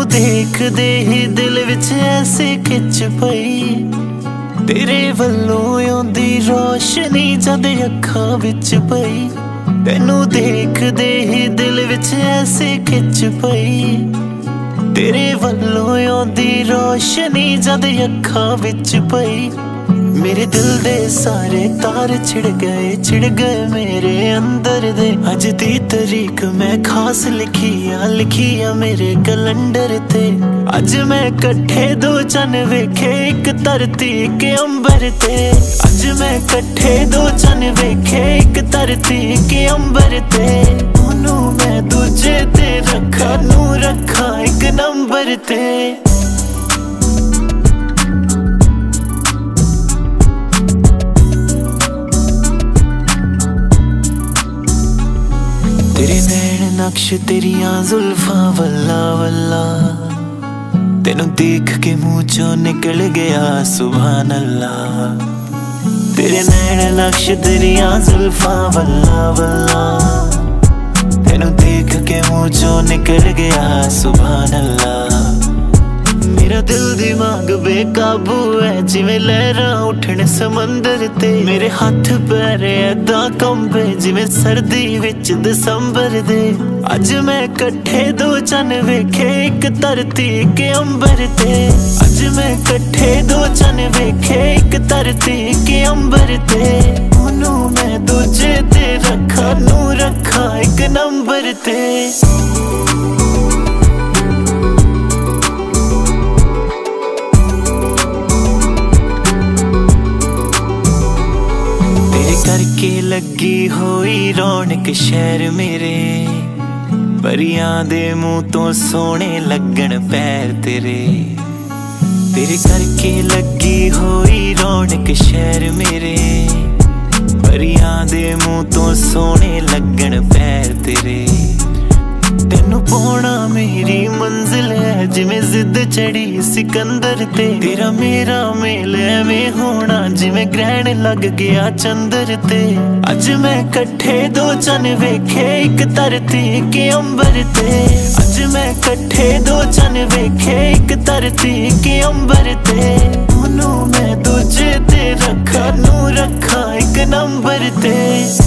देखदे ही दिल विच ऐसी खिच पई, तेरे वल्लों आउंदी रोशनी जद अखां विच पई। तेनू देखदे ही दिल विच ऐसी खिच पई, तेरे वल्लों आउंदी रोशनी जद अखां विच पई। मेरे दिल दे सारे तार छिड़ गए मेरे अंदर दे। अज दी तरीक मैं खास लिखी आ मेरे कैलेंडर ते। अज मैं कट्ठे दो चन वेखे एक धरती के अंबर ते। अज मैं कट्ठे दो चन वेखे एक धरती के अंबर ते। ओनू मैं दूजे ते रखा नू रखा एक नंबर ते। तेरे नैन नक्श तेरिया जुल्फा वल्ला वल्ला, तेनू देख के मुँह चो निकल गया सुभान अल्लाह। तेरे नैन नक्श तेरिया जुल्फा वल्ला वल्ला, तेनू देख के मुँह चो निकल गया सुभान अल्लाह। मेरा दिल दिमाग बेकाबू है जिवें लहरां उठण समंदर ते। मेरे हाथ पैर ऐदां कंबे जिवें सर्दी विच दसंबर दे। अज मैं कट्ठे दो चन वेखे एक धरती के अंबर ते। अज मैं कट्ठे दो चन वेखे एक धरती के अंबर ते। ओनू मैं दूजे ते रखा नू रखा एक नंबर ते। करके लगी होई रौनक शहर मेरे, परियां दे मुंह तो सोने लगन पैर तेरे। तेरे करके लगी होई रौनक शहर मेरे, परियां दे मुंह तो सोने लगन पैर तेरे। तेनू पाउणा मेरी मंजिल है जिवें जिद चढ़ी सिकंदर ते। तेरा मेरा मेल एवें होना जिवें ग्रहण लग गया चंद्र ते। अज मैं कट्ठे दो चन वेखे एक धरती के अंबर ते। अज मैं कट्ठे दो चन वेखे एक धरती के अंबर ते। ओनू मैं दूजे ते रखा नू रखा एक नंबर ते।